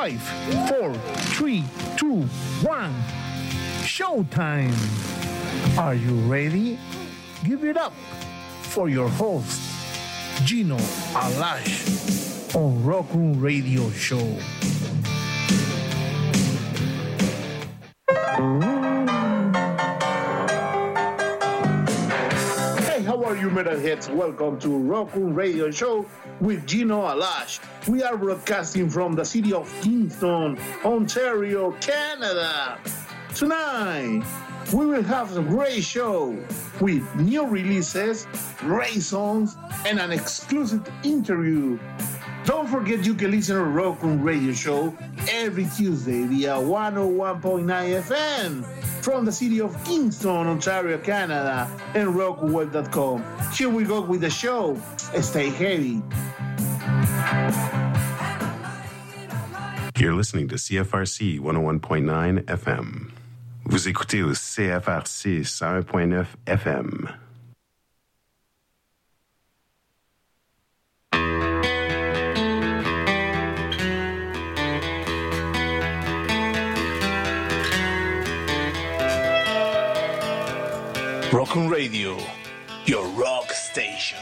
5, 4, 3, 2, 1. Showtime! Are you ready? Give it up for your host, Gino Alash, on Roku Radio Show. Hey, how are you, metalheads? Welcome to Roku Radio Show with Gino Alash. We are broadcasting from the city of Kingston, Ontario, Canada. Tonight, we will have a great show with new releases, great songs, and an exclusive interview. Don't forget you can listen to Roku Radio Show every Tuesday via 101.9 FM from the city of Kingston, Ontario, Canada, and RokuWeb.com. Here we go with the show. Stay heavy. You're listening to CFRC 101.9 FM. Vous écoutez au CFRC 101.9 FM. Rock on Radio, your rock station.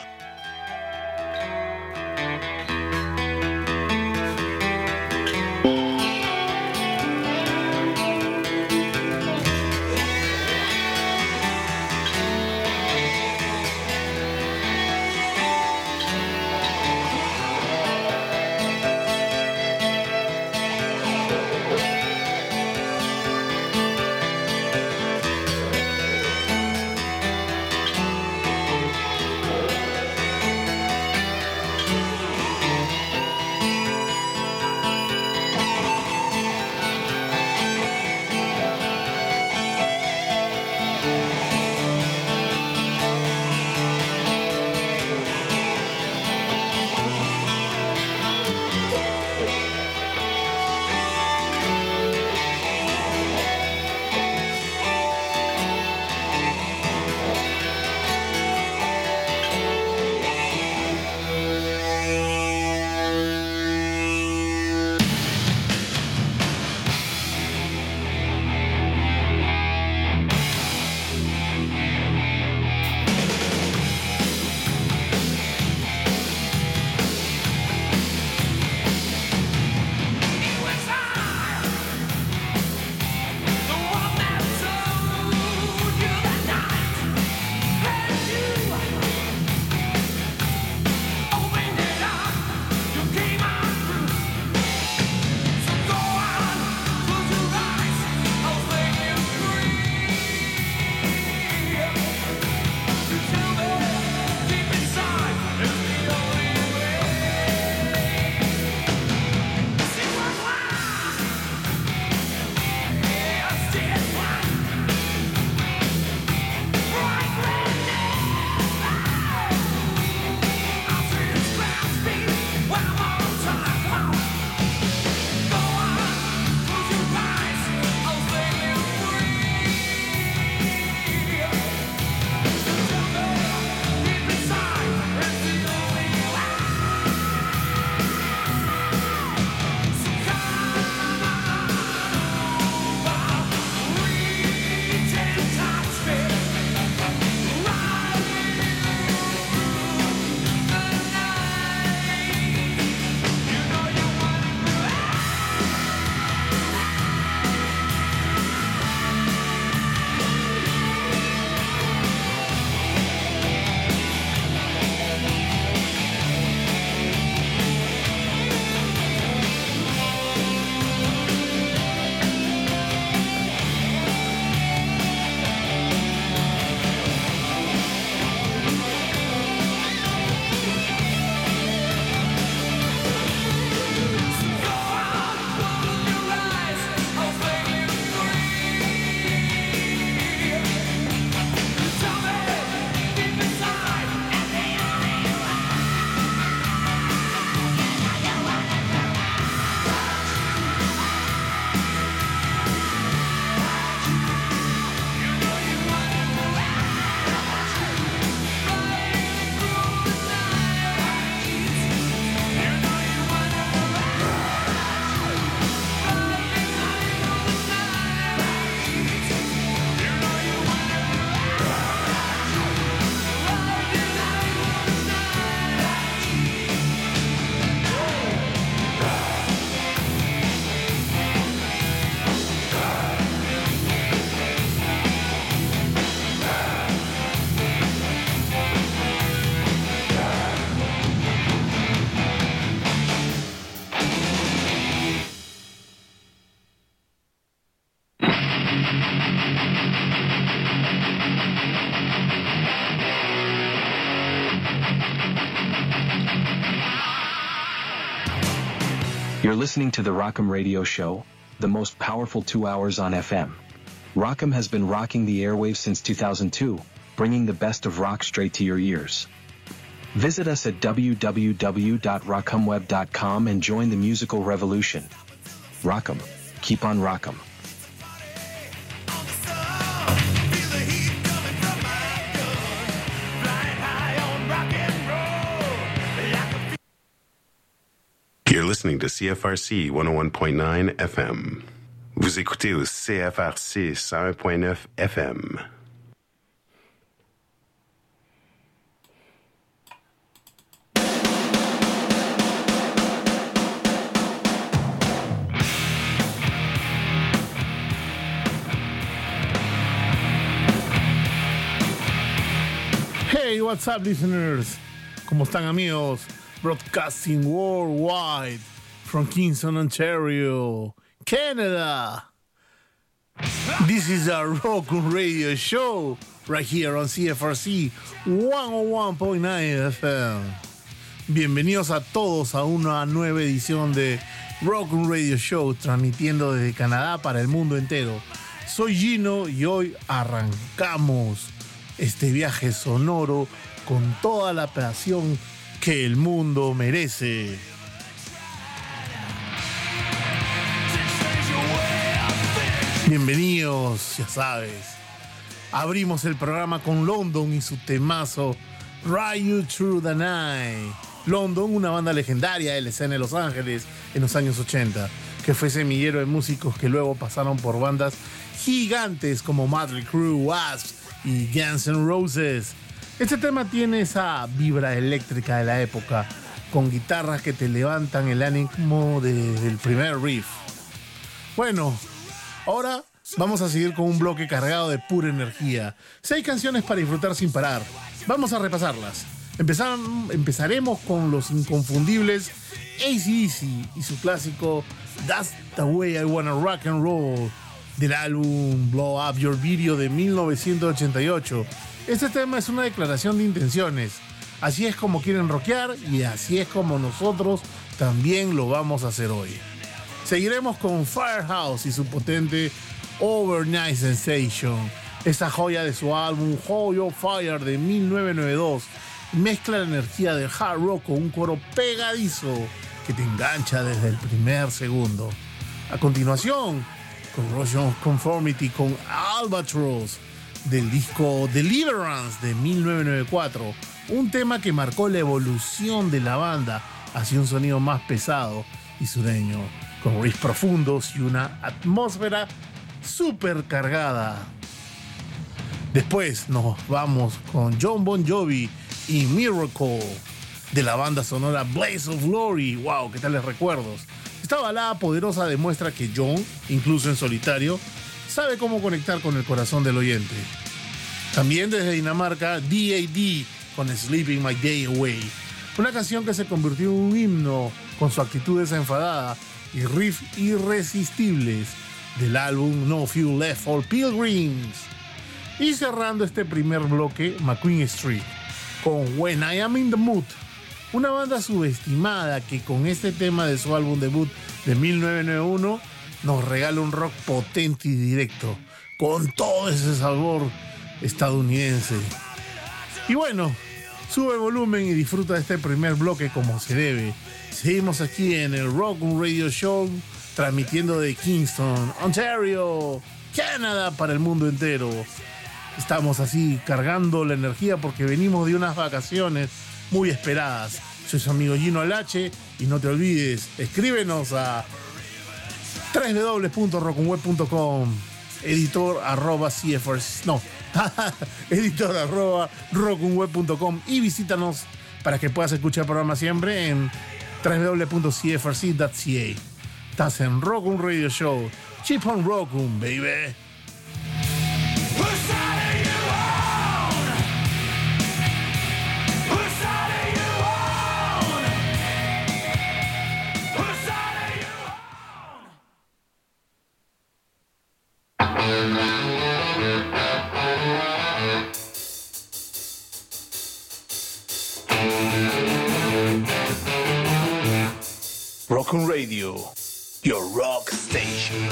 You're listening to the Rock'em Radio Show, the most powerful 2 hours on FM. Rock'em has been rocking the airwaves since 2002, bringing the best of rock straight to your ears. Visit us at www.rock'emweb.com and join the musical revolution. Rock'em. Keep on rock'em. You're listening to CFRC 101.9 FM. Vous écoutez au CFRC 101.9 FM. Hey, what's up, listeners? ¿Cómo están, amigos? Broadcasting worldwide from Kingston, Ontario, Canada. This is a rock radio show right here on CFRC 101.9 FM. Bienvenidos a todos a una nueva edición de Rock Radio Show, transmitiendo desde Canadá para el mundo entero. Soy Gino y hoy arrancamos este viaje sonoro con toda la pasión que el mundo merece. Bienvenidos, ya sabes. Abrimos el programa con London y su temazo Ride You Through the Night. London, una banda legendaria de la escena de Los Ángeles en los años 80, que fue semillero de músicos que luego pasaron por bandas gigantes como Mötley Crüe, Wasp y Guns N' Roses. Este tema tiene esa vibra eléctrica de la época, con guitarras que te levantan el ánimo desde el primer riff. Bueno, ahora vamos a seguir con un bloque cargado de pura energía. 6 canciones para disfrutar sin parar. Vamos a repasarlas. Empezaremos con los inconfundibles AC/DC y su clásico That's the Way I Wanna Rock and Roll, del álbum Blow Up Your Video de 1988. Este tema es una declaración de intenciones. Así es como quieren rockear y así es como nosotros también lo vamos a hacer hoy. Seguiremos con Firehouse y su potente Overnight Sensation. Esta joya de su álbum Hold Your Fire de 1992 mezcla la energía del hard rock con un coro pegadizo que te engancha desde el primer segundo. A continuación, Corrosion of Conformity con Albatross, del disco Deliverance de 1994, un tema que marcó la evolución de la banda hacia un sonido más pesado y sureño, con riffs profundos y una atmósfera súper cargada. Después nos vamos con Jon Bon Jovi y Miracle, de la banda sonora Blaze of Glory. ¡Wow! ¿Qué tales recuerdos? Esta balada poderosa demuestra que Jon, incluso en solitario, sabe cómo conectar con el corazón del oyente. También desde Dinamarca, D.A.D. con Sleeping My Day Away, una canción que se convirtió en un himno con su actitud desenfadada y riffs irresistibles del álbum No Few Left for Pilgrims. Y cerrando este primer bloque, McQueen Street con When I Am in the Mood, una banda subestimada que con este tema de su álbum debut de 1991 nos regala un rock potente y directo, con todo ese sabor estadounidense. Y bueno, sube el volumen y disfruta de este primer bloque como se debe. Seguimos aquí en el Rock Radio Show, transmitiendo de Kingston, Ontario, Canadá, para el mundo entero. Estamos así cargando la energía porque venimos de unas vacaciones muy esperadas. Soy su amigo Gino Alache y no te olvides, escríbenos a www.rock'n'web.com, editor @rock'n'web.com, y visítanos para que puedas escuchar el programa siempre en www.cfrc.ca. Estás en Rock'em Radio Show. Keep on rockin', baby. Rock'em Radio. Radio, your rock station.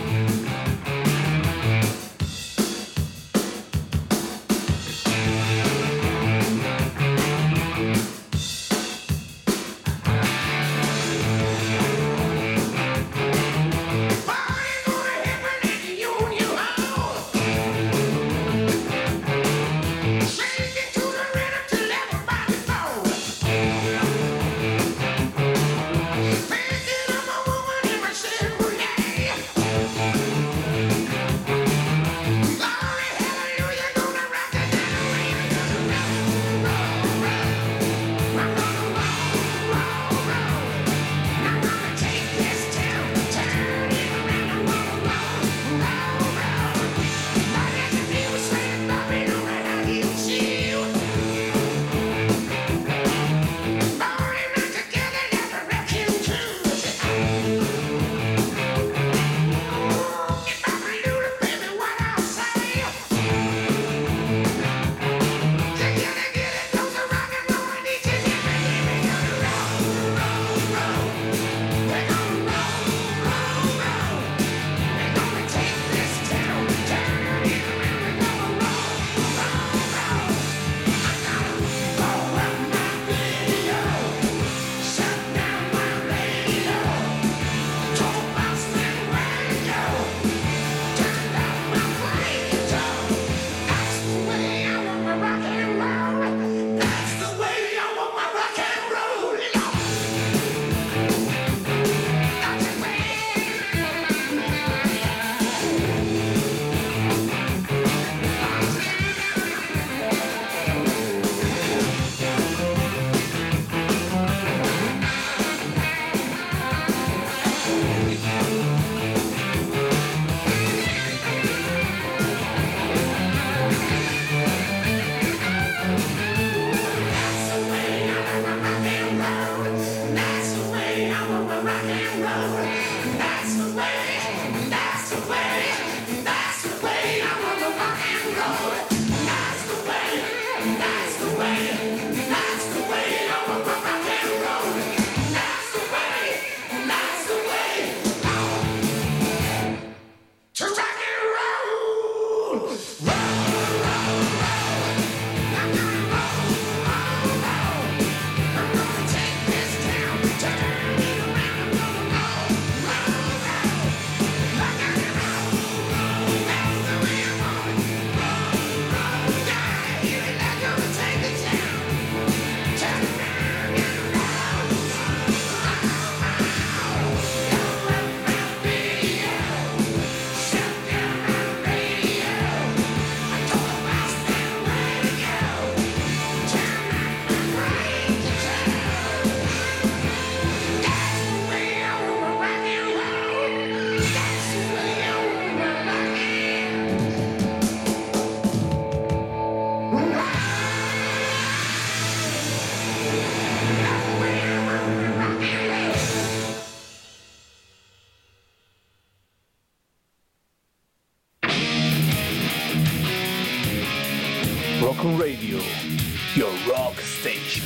Rock Radio, your rock station.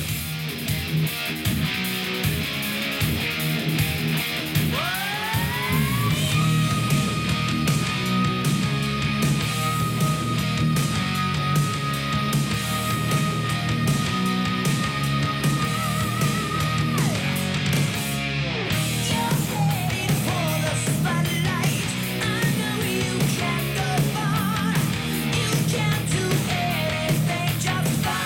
Just fine.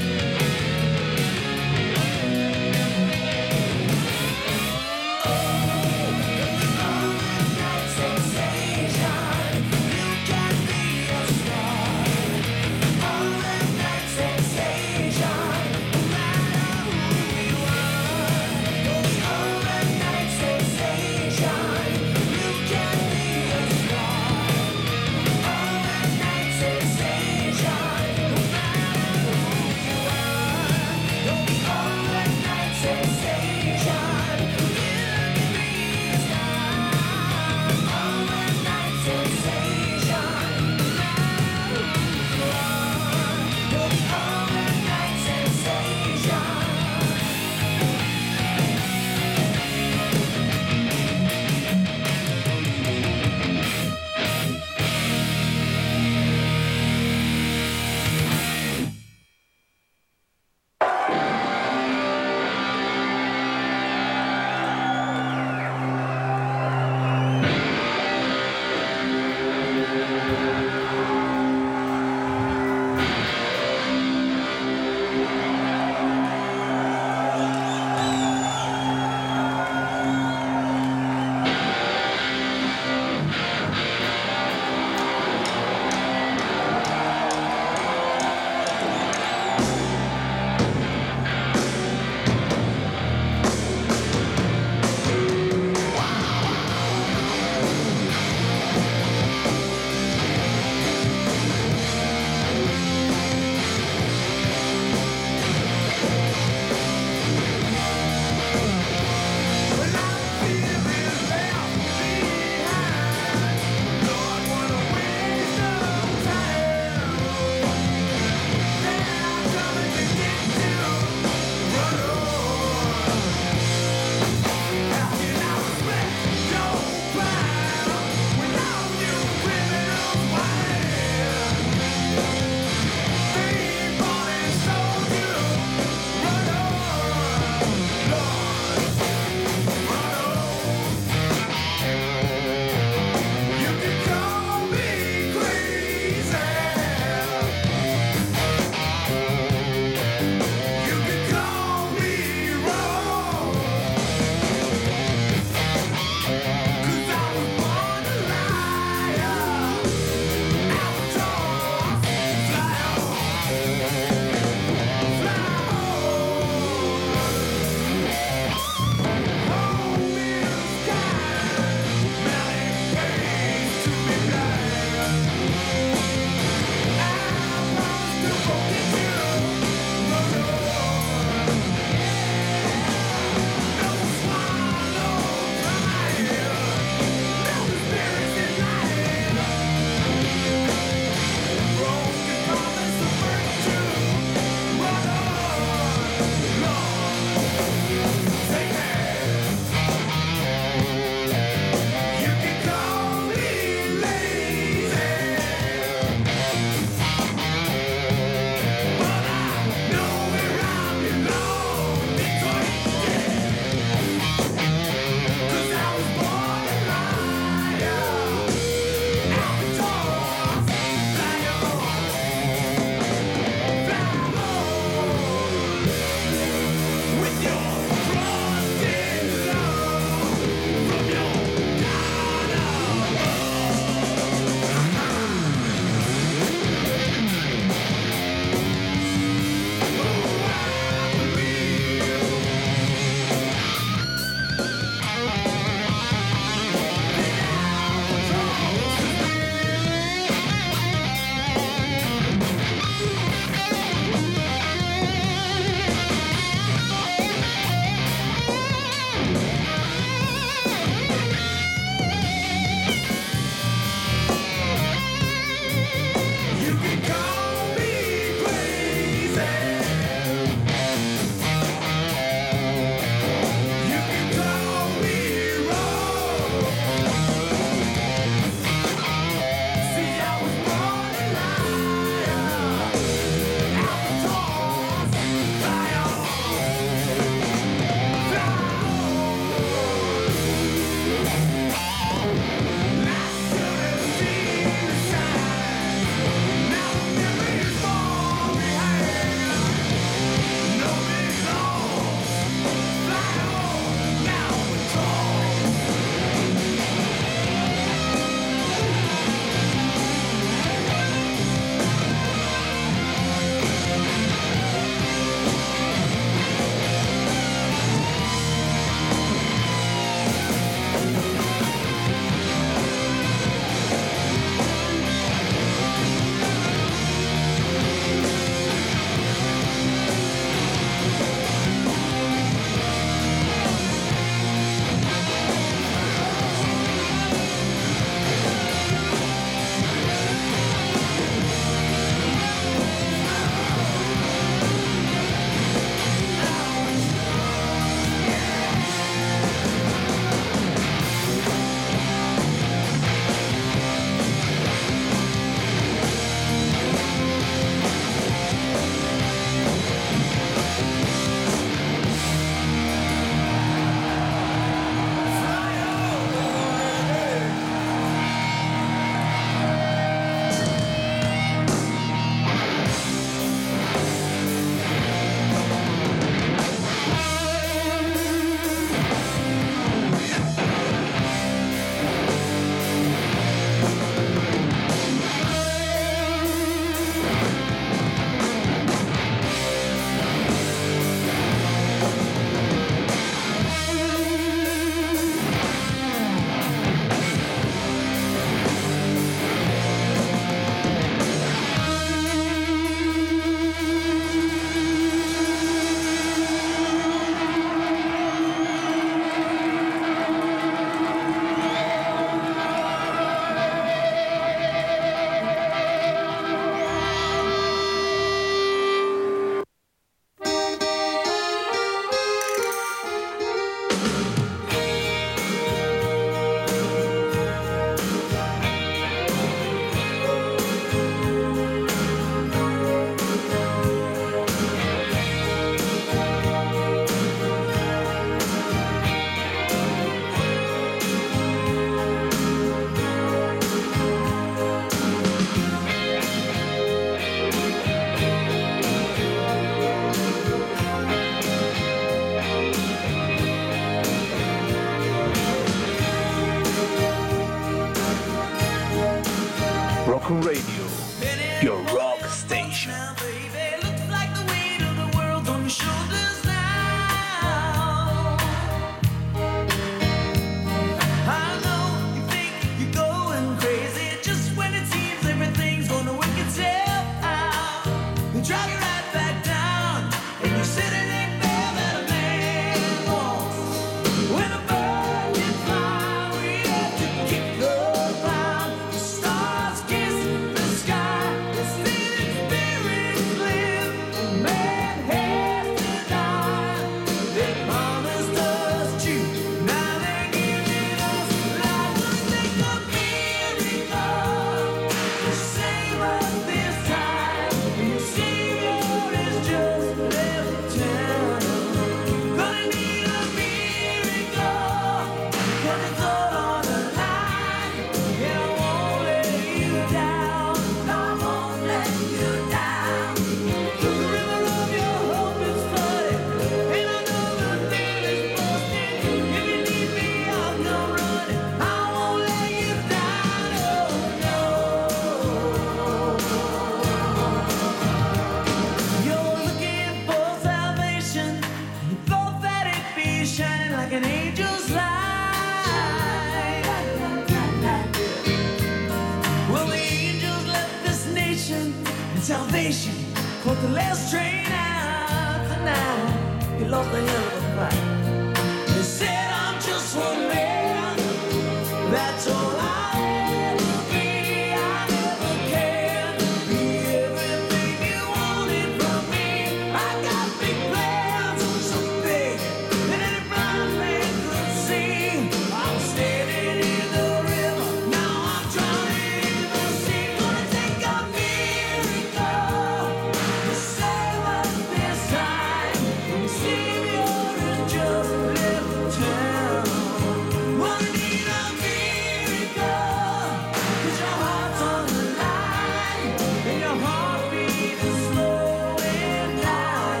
station, caught the last train out tonight. He lost a hell of a fight. He said, I'm just one man, that's all I ever be. I never can be everything you wanted from me. I got big plans, so big that any blind man could see. I'm standing in the river, now I'm drowning in the sea. Gonna take a miracle to save us this time. The Savior is just a little town. Wanna need a miracle, 'cause your heart's on the line, and your heartbeat is slowing down.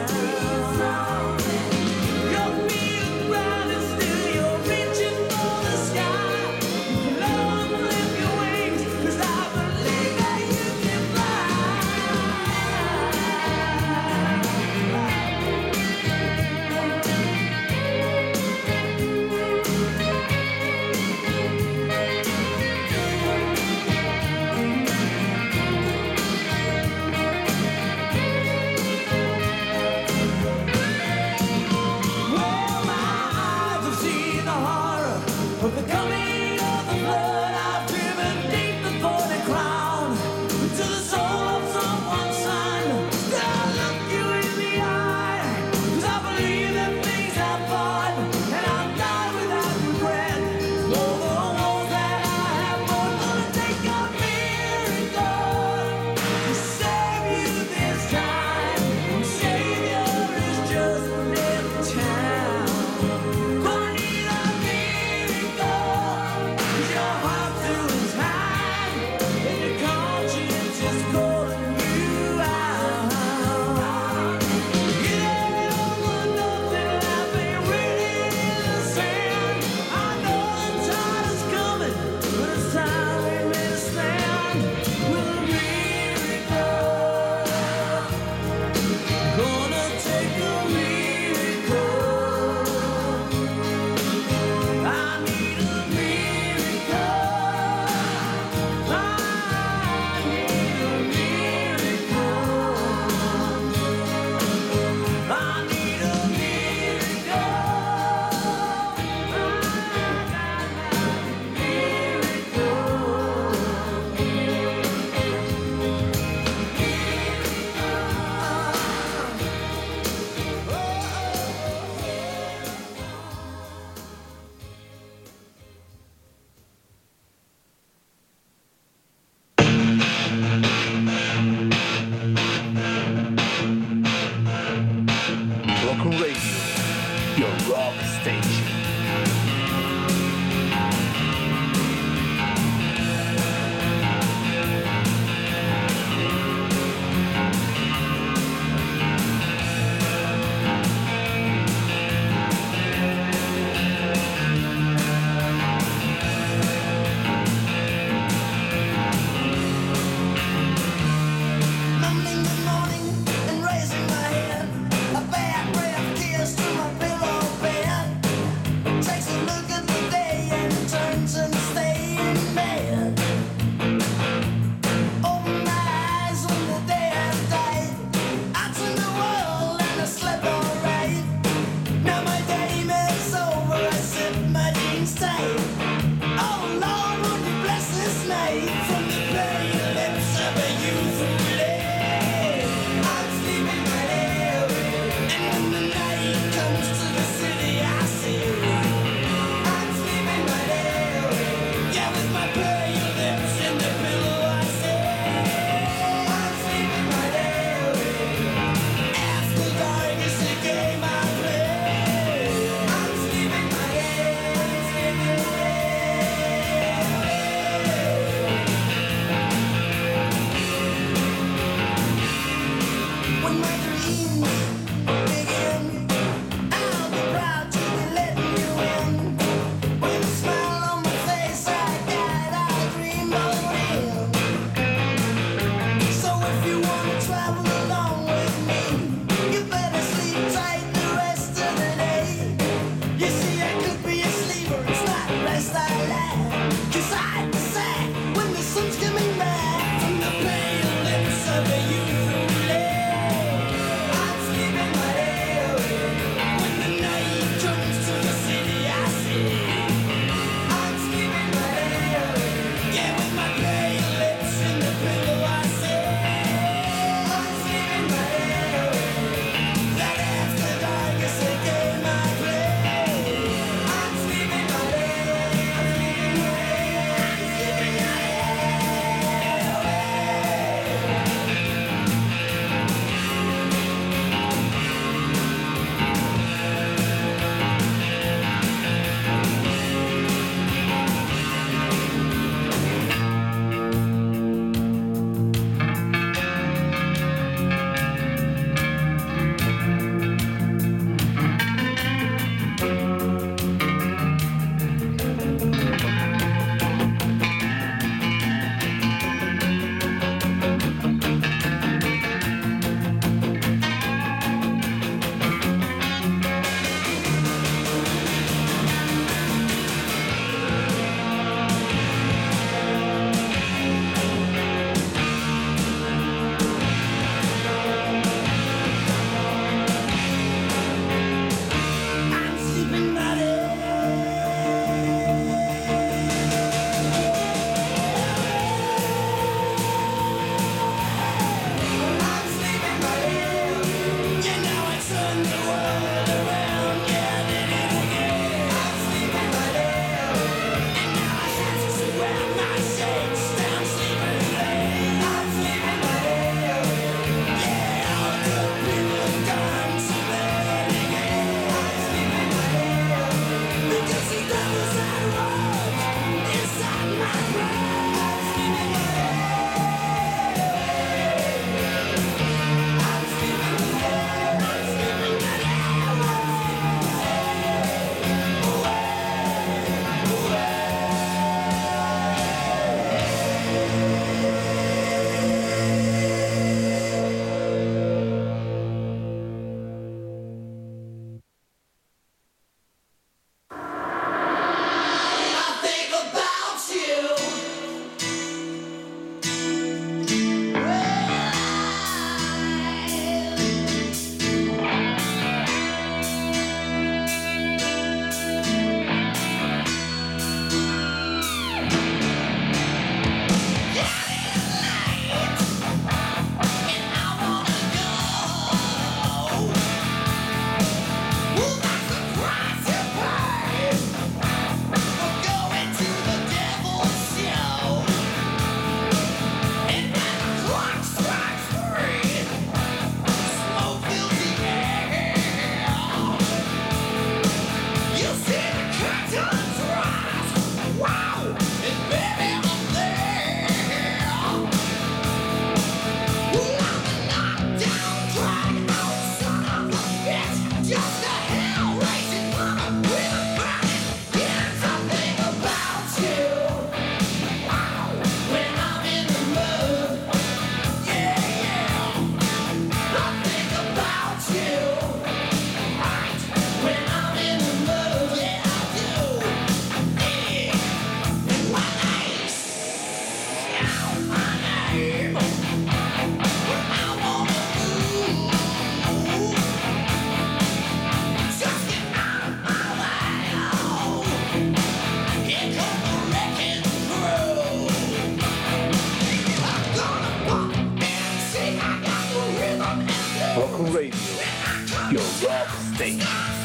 Your feet are ground and still you're reaching for the sky. You love to lift your wings, 'cause I believe that you can fly. Well, my eyes have seen the horror of the coming of the flood. I've driven deep before the crown into the soul of someone's son. Still I look you in the eye, 'cause I believe that things have fought, and I'll die without regret. Though the walls that I have fought, gonna take a miracle to save you this time. Savior is just a little town. Gonna need a miracle, 'cause your heart's doing time, and your conscience is calling you out. You ain't over nothing, and I've been written in the sand. I know the tide is coming, but it's time we made a stand with a miracle. Gonna take a miracle. I need a miracle. I need a miracle. I need a miracle. Rock on Radio, your rock station. Mumbling good morning and raising my hand, a bad breath tears to my pillow bed. Rock'n Radio, your rock station.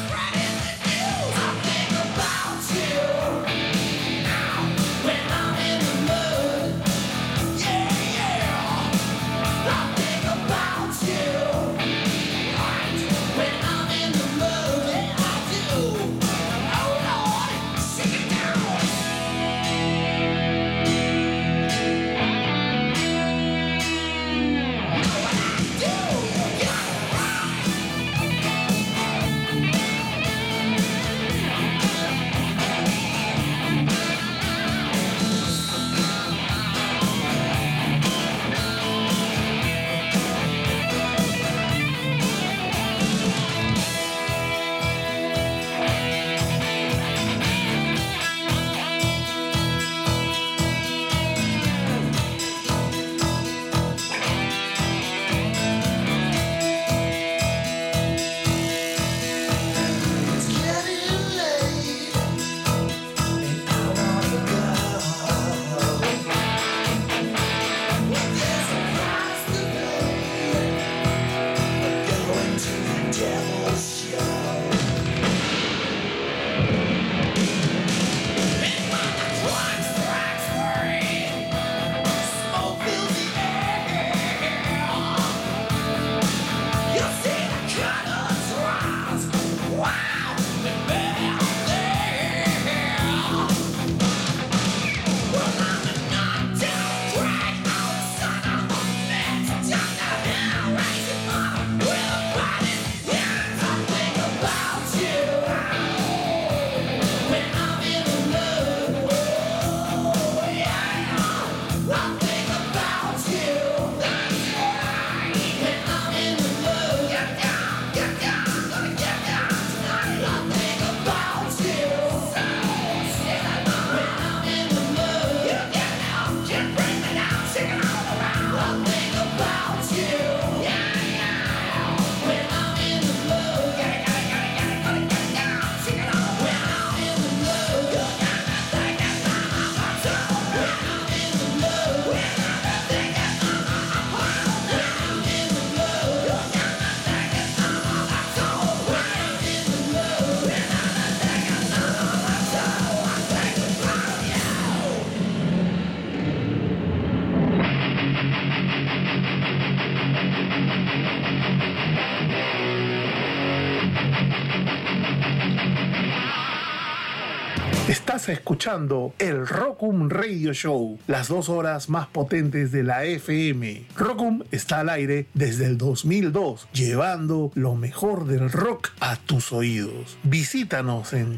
Estás escuchando el Rock'n Radio Show, las 2 horas más potentes de la FM. Rock'n está al aire desde el 2002, llevando lo mejor del rock a tus oídos. Visítanos en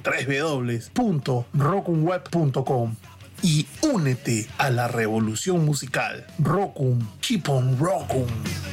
www.rocknweb.com y únete a la revolución musical. Rock'n, keep on rockin'.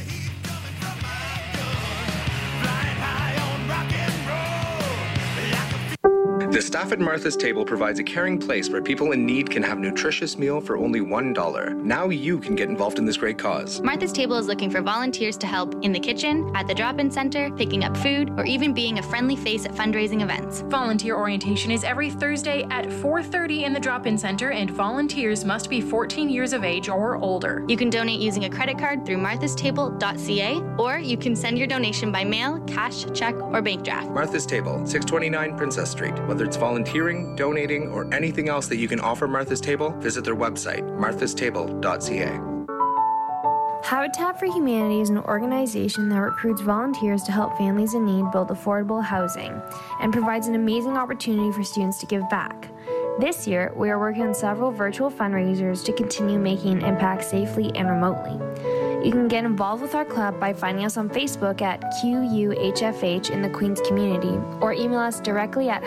The staff at Martha's Table provides a caring place where people in need can have a nutritious meal for only $1. Now you can get involved in this great cause. Martha's Table is looking for volunteers to help in the kitchen, at the drop-in center, picking up food, or even being a friendly face at fundraising events. Volunteer orientation is every Thursday at 4:30 in the drop-in center, and volunteers must be 14 years of age or older. You can donate using a credit card through marthastable.ca, or you can send your donation by mail, cash, check, or bank draft. Martha's Table, 629 Princess Street. Whether it's volunteering, donating, or anything else that you can offer Martha's Table, visit their website, marthastable.ca. Habitat for Humanity is an organization that recruits volunteers to help families in need build affordable housing and provides an amazing opportunity for students to give back. This year, we are working on several virtual fundraisers to continue making an impact safely and remotely. You can get involved with our club by finding us on Facebook at QUHFH in the Queens community, or email us directly at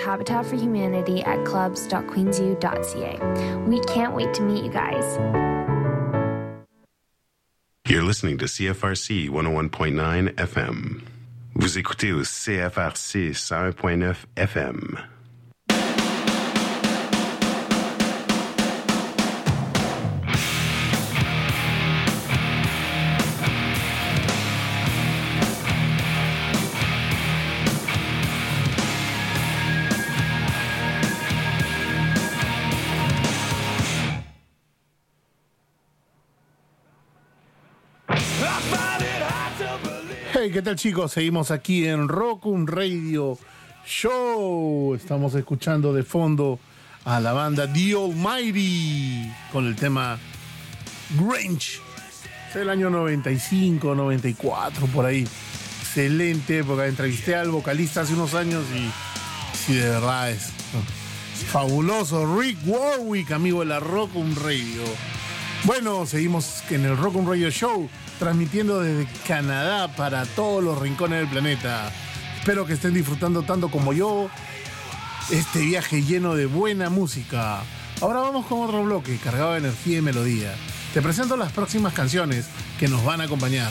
habitatforhumanity@clubs.queensu.ca. We can't wait to meet you guys. You're listening to CFRC 101.9 FM. Vous écoutez au CFRC 101.9 FM. Hey, ¿qué tal, chicos? Seguimos aquí en Rock'em Radio Show. Estamos escuchando de fondo a la banda The Almighty con el tema Grange. Es el año 95, 94, por ahí. Excelente época. Entrevisté al vocalista hace unos años y sí, de verdad es fabuloso. Rick Warwick, amigo de la Rock'em Radio. Bueno, seguimos en el Rock'em Radio Show, transmitiendo desde Canadá para todos los rincones del planeta. Espero que estén disfrutando tanto como yo este viaje lleno de buena música. Ahora vamos con otro bloque cargado de energía y melodía. Te presento las próximas canciones que nos van a acompañar.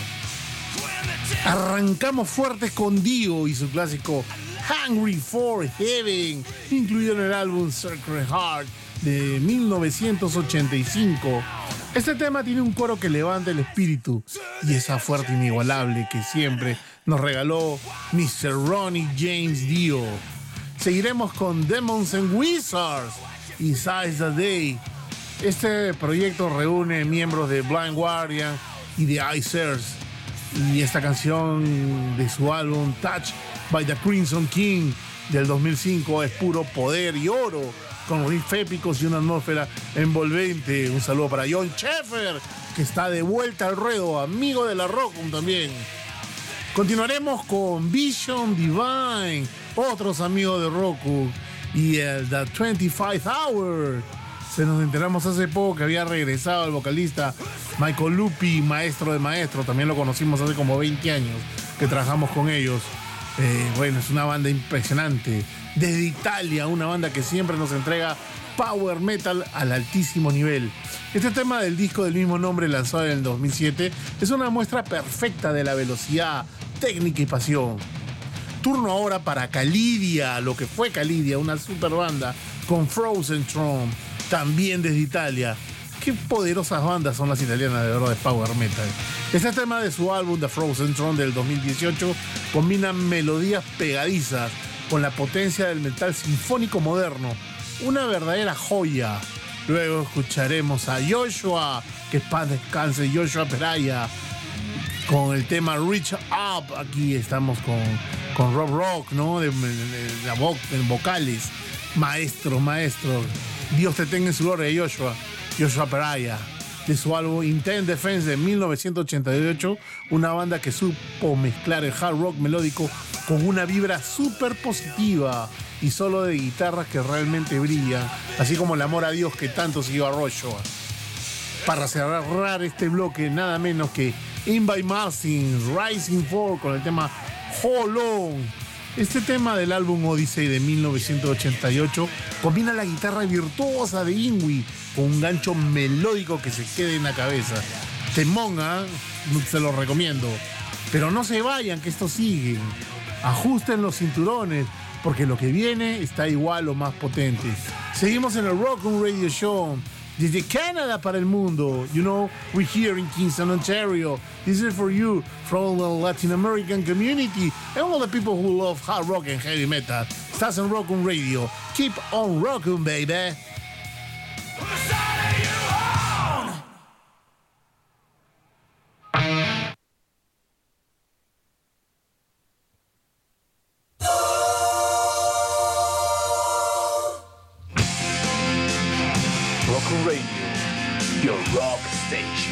Arrancamos fuertes con Dio y su clásico Hungry for Heaven, incluido en el álbum Sacred Heart de 1985. Este tema tiene un coro que levanta el espíritu y esa fuerte inigualable que siempre nos regaló Mr. Ronnie James Dio. Seguiremos con Demons and Wizards y Size the Day. Este proyecto reúne miembros de Blind Guardian y de Icers, y esta canción de su álbum Touched by the Crimson King del 2005 es puro poder y oro, con riffs épicos y una atmósfera envolvente. Un saludo para John Sheffer, que está de vuelta al ruedo, amigo de la Rock'em también. Continuaremos con Vision Divine, otros amigos de Roku, y el The 25th Hour. Se nos enteramos hace poco que había regresado el vocalista Michael Lupi, maestro de maestro. También lo conocimos hace como 20 años que trabajamos con ellos. Bueno, es una banda impresionante. Desde Italia, una banda que siempre nos entrega power metal al altísimo nivel. Este tema del disco del mismo nombre, lanzado en el 2007, es una muestra perfecta de la velocidad, técnica y pasión. Turno ahora para Calidia, lo que fue Calidia, una super banda con Frozen Throne, también desde Italia. Qué poderosas bandas son las italianas, de verdad, de power metal. Este tema de su álbum The Frozen Throne del 2018 combina melodías pegadizas con la potencia del metal sinfónico moderno. Una verdadera joya. Luego escucharemos a Joshua, que paz descanse, Joshua Peraya, con el tema Reach Up. Aquí estamos con Rob Rock, ¿no? De vocales. Maestro. Dios te tenga en su gloria, Joshua Peraya, de su álbum Intense Defense de 1988, una banda que supo mezclar el hard rock melódico con una vibra súper positiva y solo de guitarras que realmente brillan, así como el amor a Dios que tanto siguió a Joshua. Para cerrar este bloque, nada menos que In by Martin, Rising 4 con el tema Hold On. Este tema del álbum Odyssey de 1988 combina la guitarra virtuosa de Ingui con un gancho melódico que se quede en la cabeza. Temón, se lo recomiendo. Pero no se vayan, que esto sigue. Ajusten los cinturones, porque lo que viene está igual o más potente. Seguimos en el Rock'em Radio Show, desde Canadá para el mundo. You know, we're here in Kingston, Ontario. This is for you, from the Latin American community and all the people who love hard rock and heavy metal. Estás en Rock'em Radio. Keep on rockin', baby. Rock'em Radio, your rock station.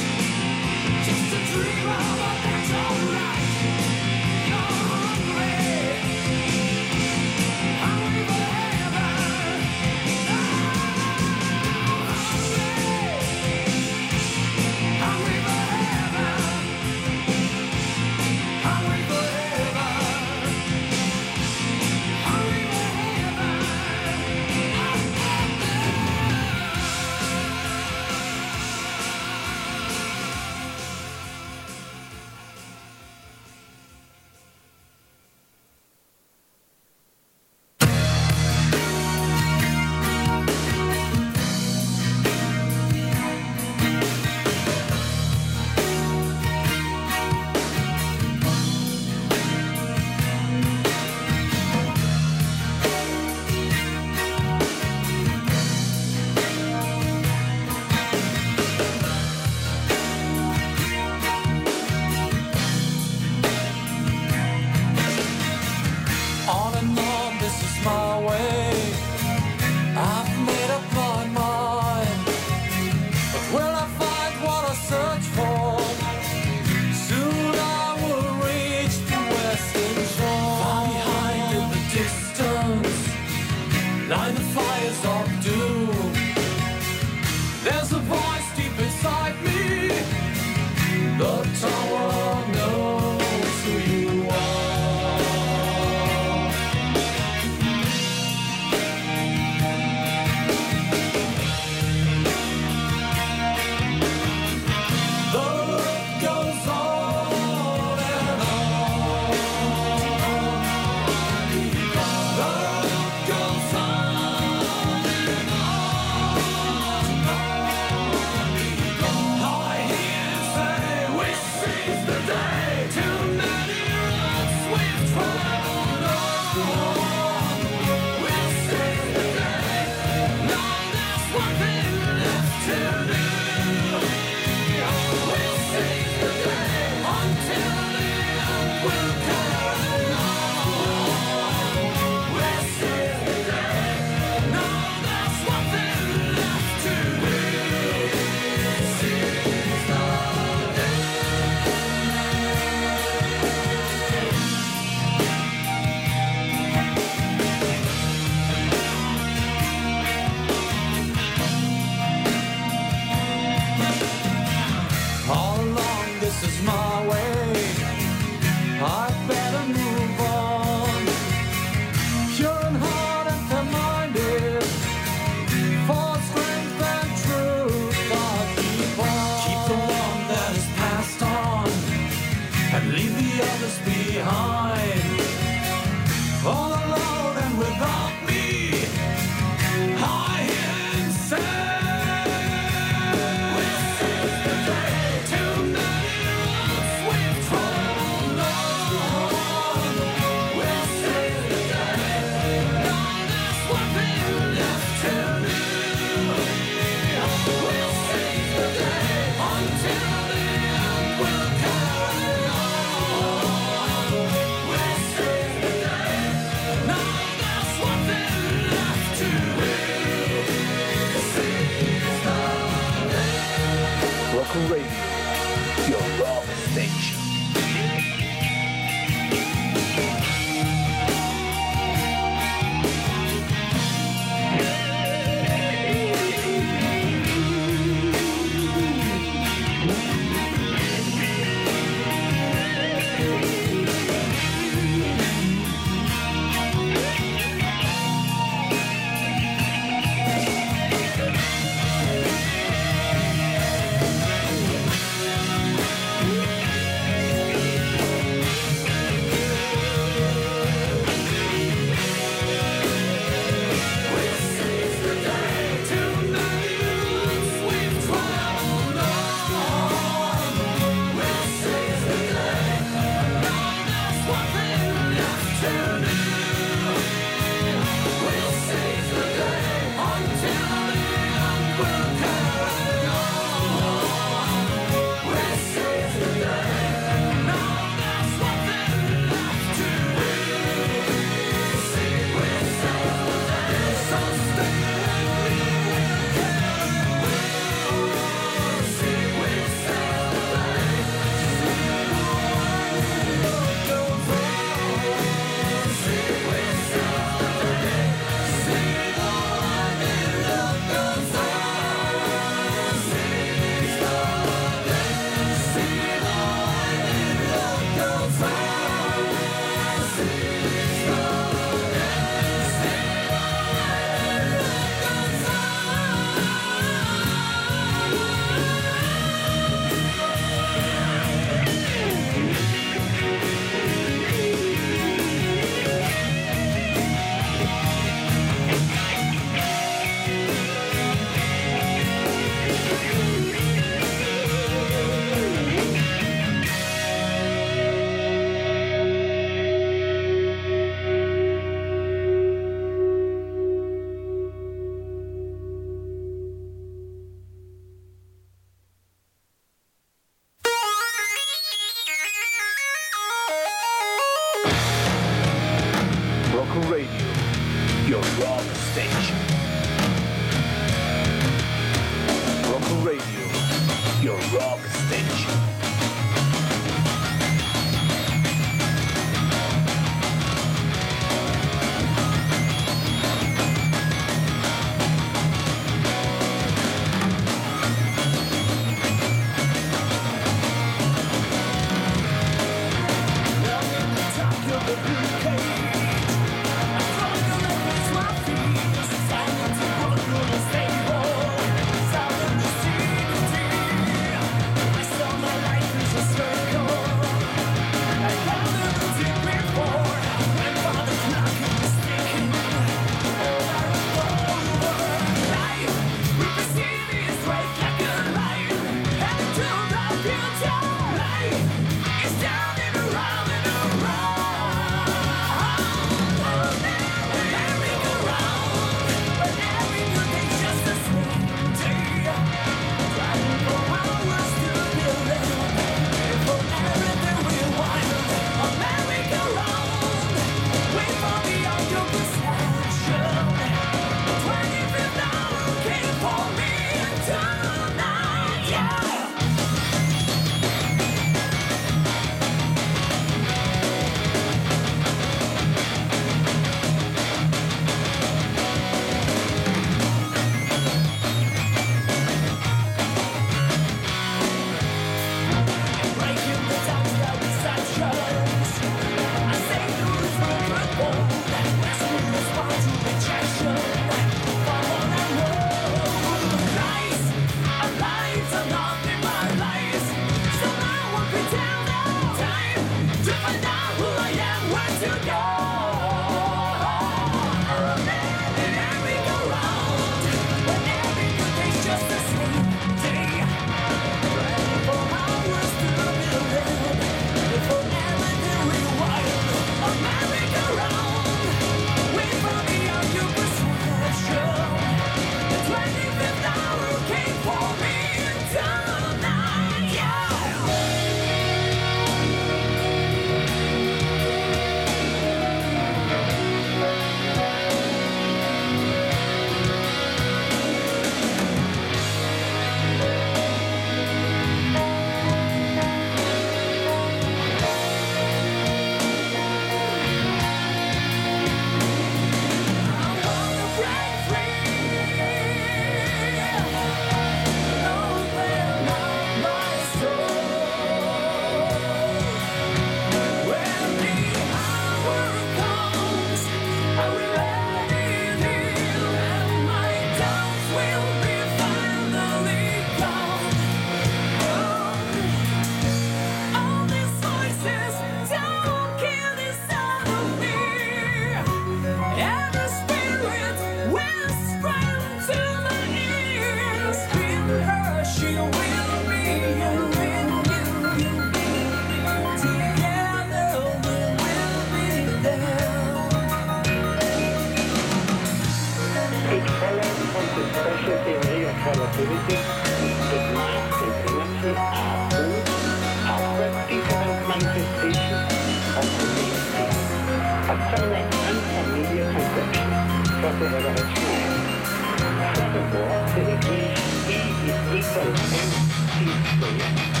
facility does mass and pregnancy are both affective manifestations of pregnancy. Accelerate unfamiliar conception for the regular time. Furthermore, the degree E is equal to MC squared.